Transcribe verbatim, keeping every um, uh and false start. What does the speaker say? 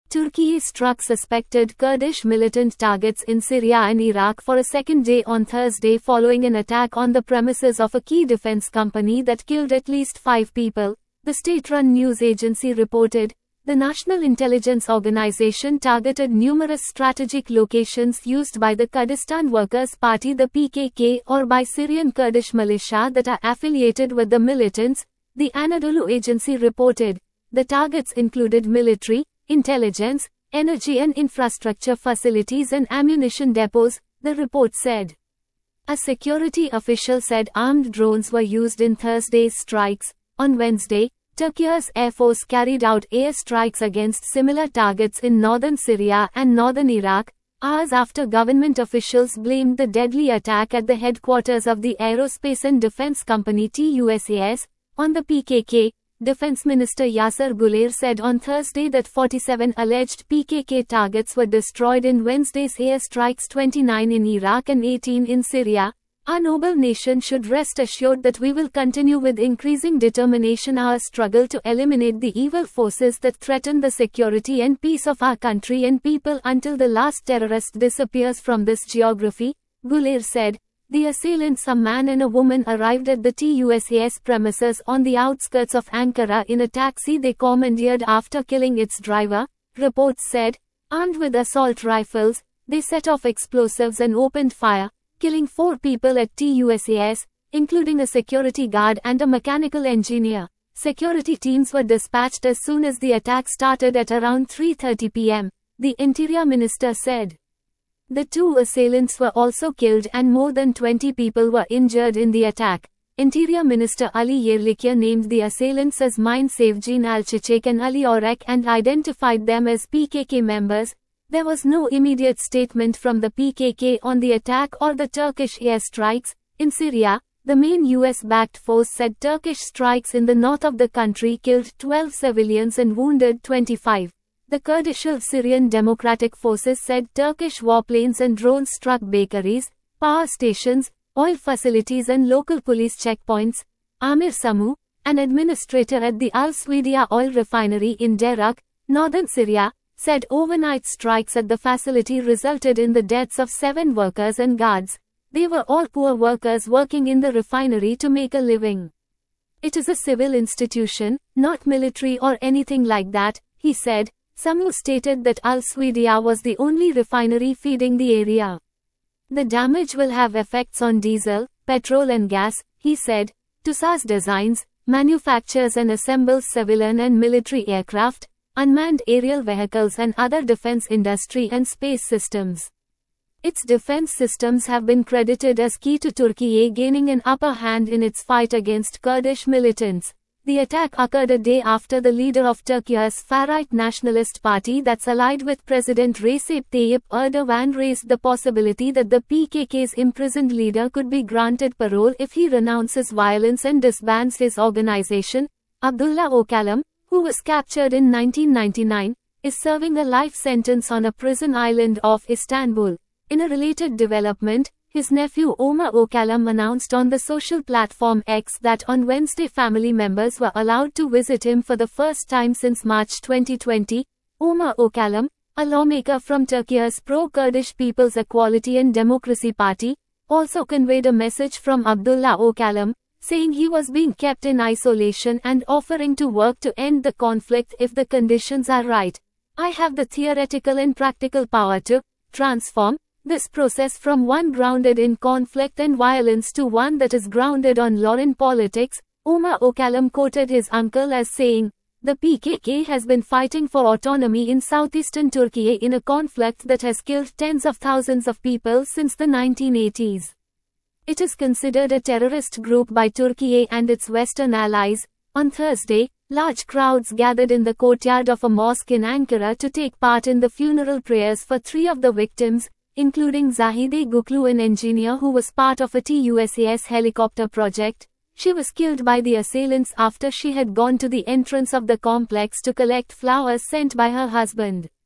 Turkey struck suspected Kurdish militant targets in Syria and Iraq for a second day on Thursday following an attack on the premises of a key defense company that killed at least five people, the state-run news agency reported. The National Intelligence Organization targeted numerous strategic locations used by the Kurdistan Workers' Party, the P K K, or by Syrian Kurdish militia that are affiliated with the militants, the Anadolu agency reported. The targets included military, intelligence, energy and infrastructure facilities and ammunition depots, the report said. A security official said armed drones were used in Thursday's strikes. On Wednesday, Turkey's Air Force carried out air strikes against similar targets in northern Syria and northern Iraq, hours after government officials blamed the deadly attack at the headquarters of the aerospace and defense company TUSAS on the P K K. Defense Minister Yasir Guler said on Thursday that forty-seven alleged P K K targets were destroyed in Wednesday's airstrikes, twenty-nine in Iraq and eighteen in Syria. Our noble nation should rest assured that we will continue with increasing determination our struggle to eliminate the evil forces that threaten the security and peace of our country and people until the last terrorist disappears from this geography, Guler said. The assailants, a man and a woman, arrived at the TUSAS premises on the outskirts of Ankara in a taxi they commandeered after killing its driver, reports said. Armed with assault rifles, they set off explosives and opened fire, killing four people at TUSAS, including a security guard and a mechanical engineer. Security teams were dispatched as soon as the attack started at around three thirty p m, the Interior Minister said. The two assailants were also killed and more than twenty people were injured in the attack. Interior Minister Ali Yerlikaya named the assailants as Mine Savcin Alçiçek and Ali Orek and identified them as P K K members. There was no immediate statement from the P K K on the attack or the Turkish airstrikes. In Syria, the main U S-backed force said Turkish strikes in the north of the country killed twelve civilians and wounded twenty-five. The Kurdish Syrian Democratic Forces said Turkish warplanes and drones struck bakeries, power stations, oil facilities and local police checkpoints. Amir Samu, an administrator at the Al Swedia oil refinery in Derak, northern Syria, said overnight strikes at the facility resulted in the deaths of seven workers and guards. They were all poor workers working in the refinery to make a living. It is a civil institution, not military or anything like that, he said. Samu stated that Al Swedia was the only refinery feeding the area. The damage will have effects on diesel, petrol and gas, he said. TUSAS designs, manufactures and assembles civilian and military aircraft, unmanned aerial vehicles and other defense industry and space systems. Its defense systems have been credited as key to Turkey gaining an upper hand in its fight against Kurdish militants. The attack occurred a day after the leader of Turkey's far-right nationalist party that's allied with President Recep Tayyip Erdogan raised the possibility that the P K K's imprisoned leader could be granted parole if he renounces violence and disbands his organization. Abdullah Öcalan, who was captured in nineteen ninety-nine, is serving a life sentence on a prison island off Istanbul. In a related development, his nephew Omar Öcalan announced on the social platform X that on Wednesday family members were allowed to visit him for the first time since March twenty twenty. Omar Öcalan, a lawmaker from Turkey's pro-Kurdish People's Equality and Democracy Party, also conveyed a message from Abdullah Öcalan, saying he was being kept in isolation and offering to work to end the conflict if the conditions are right. I have the theoretical and practical power to transform this process from one grounded in conflict and violence to one that is grounded on law and politics. Omar Öcalan quoted his uncle as saying, "The P K K has been fighting for autonomy in southeastern Turkey in a conflict that has killed tens of thousands of people since the nineteen eighties. It is considered a terrorist group by Turkey and its Western allies." On Thursday, large crowds gathered in the courtyard of a mosque in Ankara to take part in the funeral prayers for three of the victims, including Zahide Guklu, an engineer who was part of a TUSAS helicopter project. She was killed by the assailants after she had gone to the entrance of the complex to collect flowers sent by her husband.